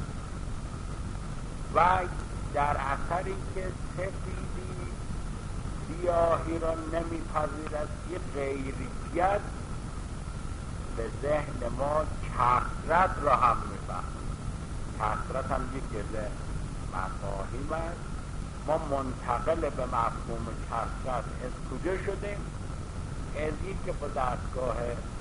و در اثری که سفیدی سیاهی را نمیپذیرد، یه غیریت به ذهن ما کثرت را هم میفهمیم. کثرت هم یک ذهن مفاهیم است. ما منتقل به مفهوم کثرت از کجا شدیم؟ از این که با دستگاه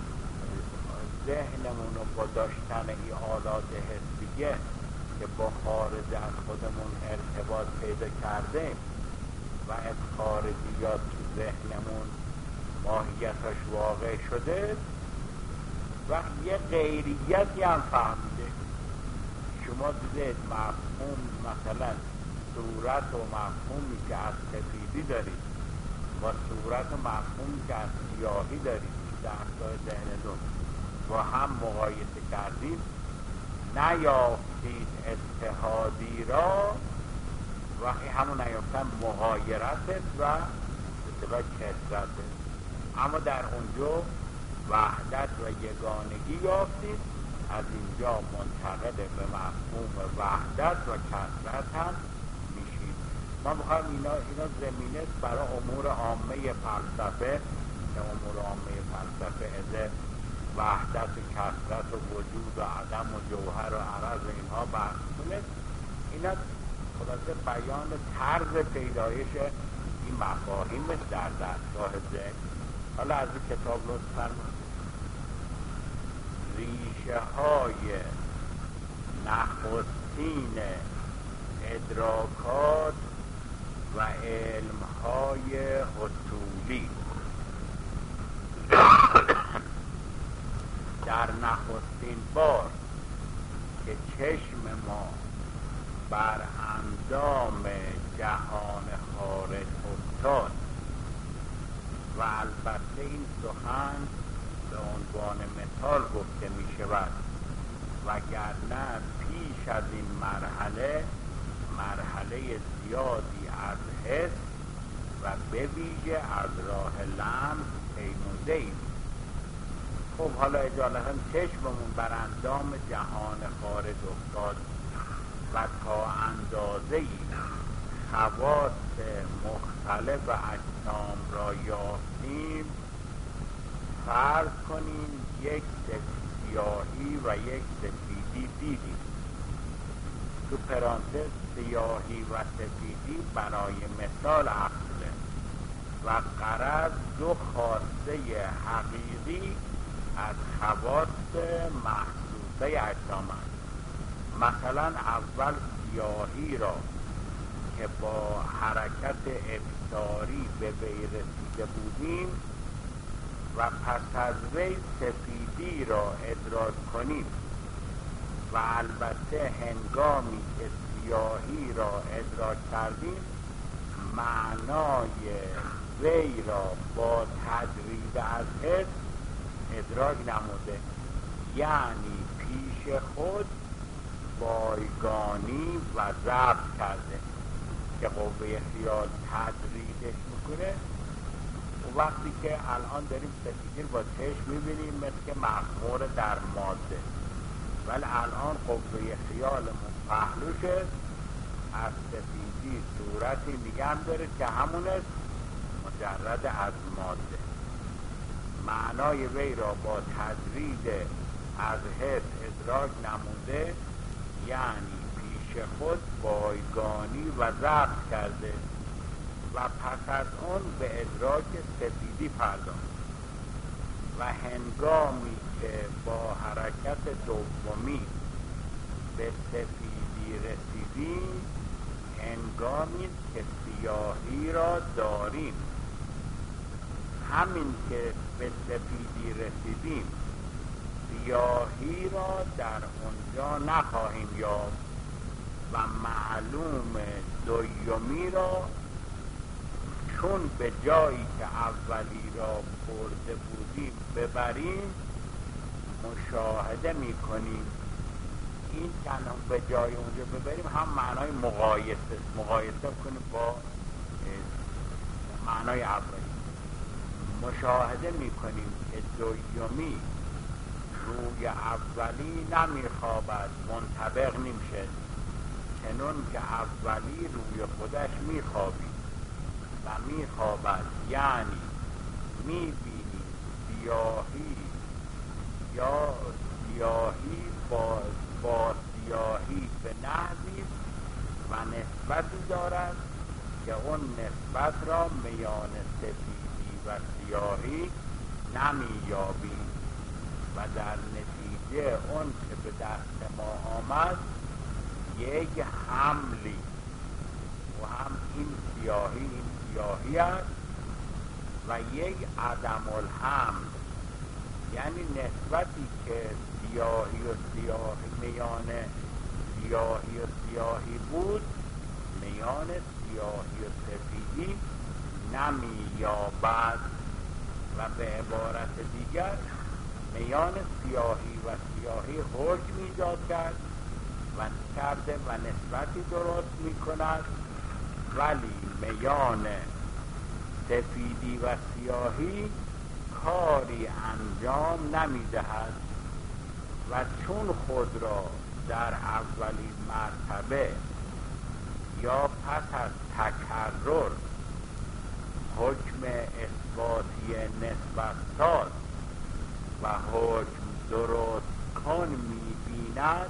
ذهنمون و با داشتن این آلات حسیه که با خارج از خودمون ارتباط پیدا کردیم و از خارجیات تو ذهنمون ماهیتش واقع شده و یه غیریتی هم فهمیده. شما دیدید مفهوم مثلا صورت و مفهومی که از سفیدی دارید و صورت و مفهومی که از سیاهی دارید دستگاه ذهنتون با هم مقایسه کردید، نیافتید اتحادی را، وقتی همون نیافتن مغایرت و اتباع کثرت، اما در اونجا وحدت و یگانگی یافتید. از اینجا منتقل به مفهوم وحدت و کثرت هم میشید. ما میخوایم اینا, اینا زمینه برای امور عامه فلسفه، که امور عامه فلسفه از وحدت و کثرت و وجود و عدم و جوهر و عرض و اینها بحث کنه. اینا خلاصه بیان طرز پیدایش این مفاهیم در دستگاه ذهن. حالا از این کتاب لطف فرمایید. ریشه های نخستین ادراکات و علم های حصولی. در نخستین بار که چشم ما بر اندام جهان خارج افتاد، و البته این سخن به عنوان مثال گفته می شود، وگرنه پیش از این مرحله مرحله زیادی از حس و به ویژه از راه لمس پیموده ایم. خب حالا اجالتا چشممون بر اندام جهان خارج افتاد و تا اندازه‌ای خواص مختلف اجسام را یافتیم. فرض کنیم یک سیاهی و یک سفیدی دیدیم. تو پرانتز سیاهی و سفیدی برای مثال عقله و غرض دو خواسته حقیقی از خواص محسوسه اجسام است. مثلا اول سیاهی را که با حرکت ابصاری به وی رسیده بودیم و پس از وی سفیدی را ادراک کنیم، و البته هنگامی که سیاهی را ادراک کردیم معنای وی را با تجرید از حس ادراک نموده، یعنی پیش خود بایگانی و ضبط کرده که قوه خیال تجریدش میکنه. و وقتی که الان داریم سفیدی با چشم میبینیم مثل مخمور در ماده، ولی الان قوه خیالمون پهلو شد، از سفیدی صورتی نگه داره که همون است، مجرد از ماده. معنای وی را با تجرید از حس ادراک نموده، یعنی پیش خود بایگانی و ضبط کرده. و پس از اون به ادراک سفیدی پرداخت و هنگامی که با حرکت دومی به سفیدی رسیدیم هنگامی که سیاهی را داریم. همین که به سفیدی رسیدیم سیاهی را در اونجا نخواهیم یافت و معلوم دومی را چون به جایی که اولی را برده بودیم ببریم مشاهده میکنیم. این تنها به جای اونجا ببریم هم معنای مقایسه مقایسه کنیم با معنای اولی. مشاهده میکنیم که دومی روی اولی نمیخوابد، منطبق نمیشه، چنون که اولی روی خودش میخوابید و میخوابد، یعنی میبینیم سیاهی یا سیاهی با, با سیاهی به نحوی و نسبتی دارد که اون نسبت را میان سفیدی و سیاهی نمیابیم و در نتیجه اون که به دست ما آمد یک حملی و هم این سیاهی این سیاهی است و یک عدم الحمل، یعنی نسبتی که سیاهی و سیاهی میان سیاهی و سیاهی بود میان سیاهی و سفیدی نمیابد و به عبارت دیگر میان سیاهی و سیاهی حکم ایجاد کرد و کرده و نسبتی درست می کند، ولی میان سفیدی و سیاهی کاری انجام نمی دهد و چون خود را در اولین مرتبه یا پس از تکرر حکم اثباتی نسبت ساز و حکم درست کن می بیند،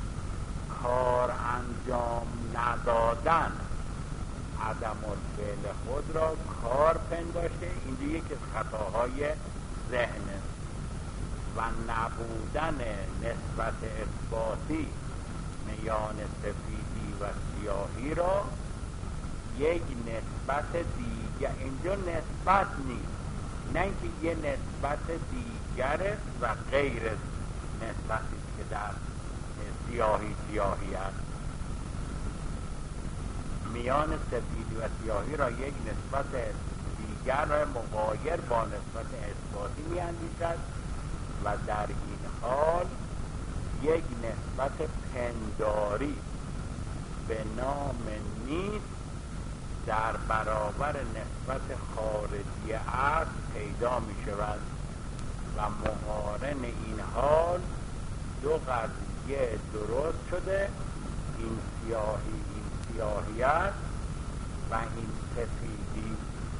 کار انجام ندادن عدم الفعل خود را کار پنداشته. این دیگه که خطاهای ذهن و نبودن نسبت اثباتی میان سفیدی و سیاهی را یک نسبت دیگر، اینجا نسبت نیست، نه اینکه یه نسبت دیگر و غیر نسبتی که در سیاهی سیاهی است، میان سفیدی و سیاهی را یک نسبت دیگر را مغایر با نسبت اثباتی می اندیشد و در این حال یک نسبت پنداری به نام نیست در برابر نسبت خارجی است پیدا می شود و مقارن این حال دو قضیه درست شده، این سیاهی این سیاهی است و این سفیدی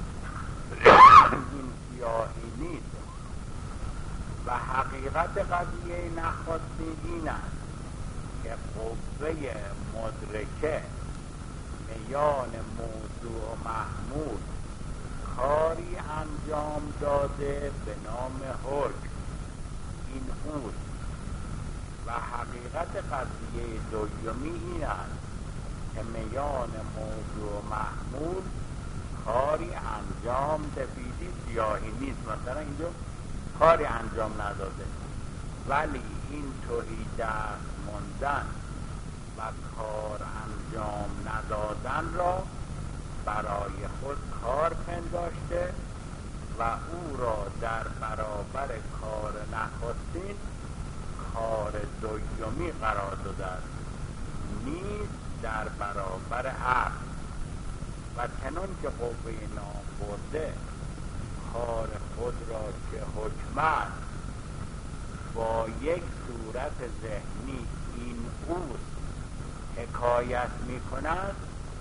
این سیاهی نیست و حقیقت قضیه نخستین این است که قوه مدرکه میان موضوع و محمول کاری انجام داده به نام حکم، این اوست و حقیقت قضیه دومی این است که میان موضوع و محمول کاری انجام سفیدی سیاهی نیست. مثلا اینجا کاری انجام نداده ولی این توحید دست موندن و کار انجام ندادن را برای خود کار پنداشته و او را در برابر کار نخستین کار دومی قرار داده است، نیست در برابر عقل. و چنان که قوه نام برده کار خود را که حکمت با یک صورت ذهنی این اوست حکایت می کند،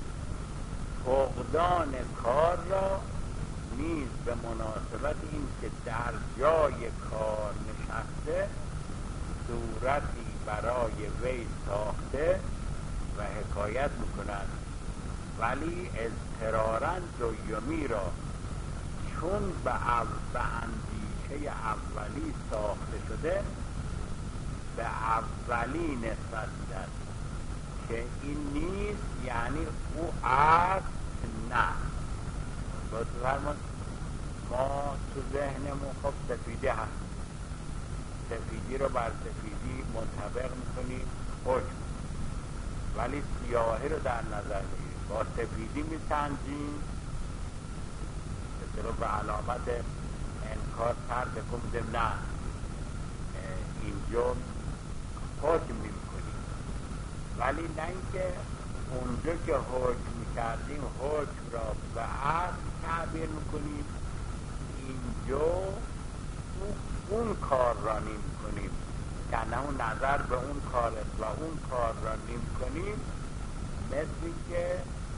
فقدان کار را نیز به مناسبت این که در جای کار نشسته صورتی برای وی ساخته و حکایت می کند ولی اضطراراً دومی را چون به به اندیشه اولی ساخته شده به اولی نسبت میدن که این نیست، یعنی او است نه. باید فرمان ما تو ذهنمون خب سفیده هست، سفیدی رو بر سفیدی منطبق میکنیم حکم، ولی سیاهی رو در نظر میگیریم با سفیدی میسنجیم به به علامت انکار ترد کنیم نه اینجا حکم میکنیم، ولی نه اینکه اونجا که حکم میکردیم حکم را به اصل تعبیر میکنیم، اینجا اون کار را نیم کنیم، یعنی اون نظر به اون کار است و اون کار را نیم کنیم، مثل که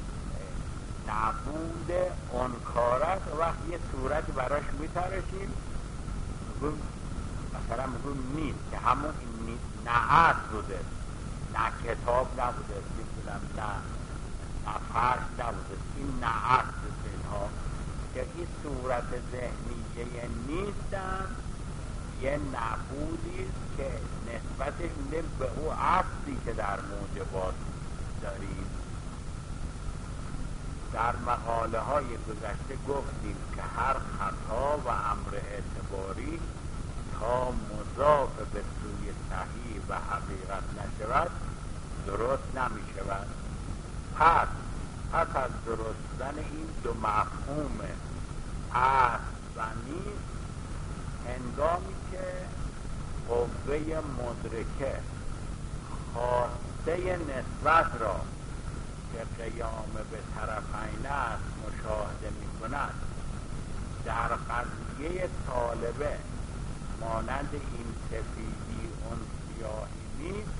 نبود اون کار است. وقت یه صورت براش میترشیم میگویم مثلا میگویم نیست که همون این نه اصل بوده، نه کتاب نبوده، میگویم نه نه فرش نبوده، این نه اصل اینها که این صورت ذهنیه نیستن، یه نبودی که نسبت میده به او اصلی که در موجبات داریم. در مقاله های گذشته گفتیم که هر خطا و امر اعتباری تا مضاف به سوی صحیح و حقیقت نشود درست نمی شود. پس پس از درست بودن این دو مفهوم اصل و نیست، هنگامی که قوه مدرکه خواسته نسبت را که قیام به طرفین است مشاهده می کند، در قضیه طالبه مانند این سفیدی اون سیاهی نیست،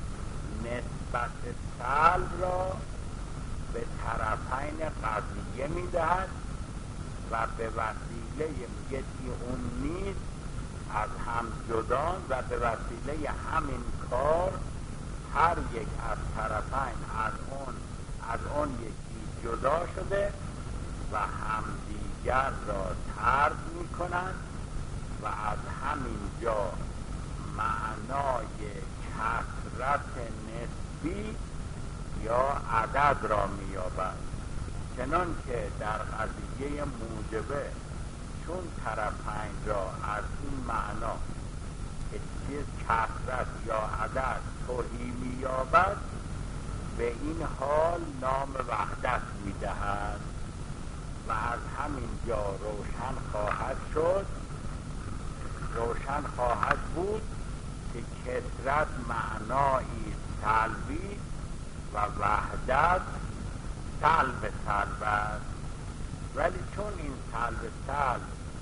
نسبت سلب را به طرفین قضیه می دهد و به وسیله میگه اون نیست از هم جدان و به وسیله همین کار هر یک از طرفین از اون از اون یکی جدا شده و همدیگر را طرد می کنند و از همین جا معنای کثرت نسبی یا عدد را می یابند. چنان که در قضیه موجبه چون طرفین را از این معنا که چیز کثرت یا عدد توهی می یابد، به این حال نام وحدت می دهد و از همین جا روشن خواهد شد روشن خواهد بود که کثرت معنایی سلبی و وحدت سلب سلب است. ولی چون این سلب سلب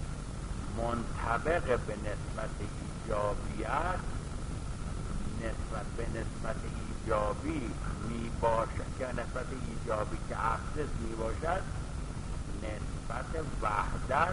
منطبق به نسبت ایجابی است، نسبت به نسبت ایجابی می باشد که نسبت ایجابی که اصل می باشد، نسبت وحدت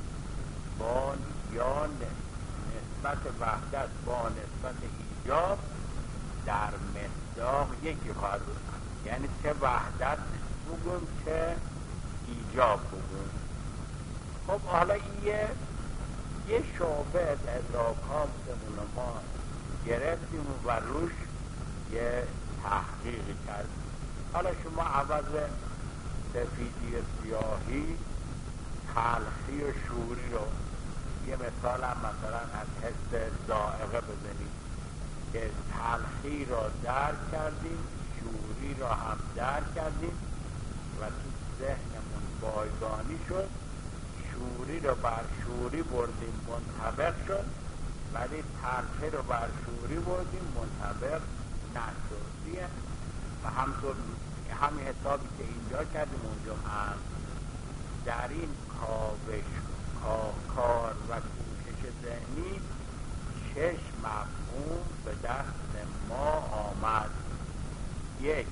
با یا نسبت وحدت با نسبت ایجاب در مصداق یکی خواهد بود، یعنی چه وحدت بگویم چه ایجاب بگویم. خب حالا یه یه شعبه از ادراکات ما گرفتیم و روش یه تحقیق کردیم. حالا شما عوض سفیدی سیاهی تلخی و شوری رو یه مثال هم مثلا از حس ذائقه بزنید که تلخی را درک کردیم، شوری را هم درک کردیم و تو ذهنمون بایگانی شد، شوری رو بر شوری بردیم منطبق شد، ولی تلخی رو بر شوری بردیم منطبق نشد. و همطور همین حسابی که اینجا کردیم اونجا هم در این کاوش کار و کوشش ذهنی شش مفهوم به دست ما آمد. یک،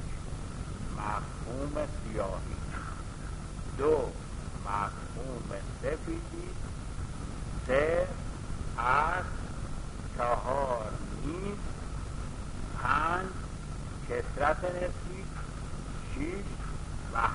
مفهوم سیاهی. دو، مفهوم سفیدی. سه، از. چهار، نیست. پنج، کثرت نسبی. شیش، وحدت.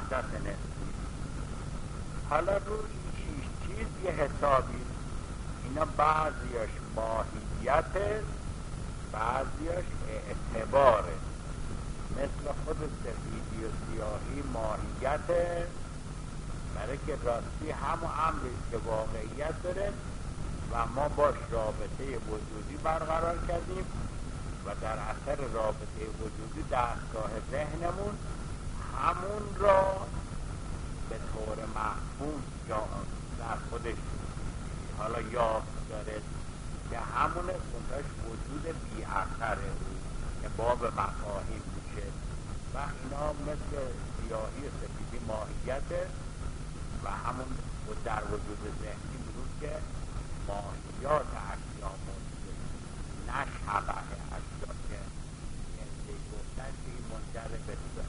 حالا رو این شیش چیز یه حسابی، اینا بعضیاش ماهیته، بعضیاش اعتباره. مثل خود سفیدی و سیاهی ماهیته، برای که راستی همون امریست که واقعیت داره و ما باش رابطه وجودی برقرار کردیم و در اثر رابطه وجودی دستگاه ذهنمون همون را به طور مفهوم یا در خودش حالا یافت داره که همونه اونش وجود بی اثره او که باب مفاهیم میشه و اینا مثل سیاهی و سفیدی ماهیته و همون در وجود ذهنی بود که ماهیات اشیا موجوده، نه شبه اشیا که یعنی گفتن که این منجر به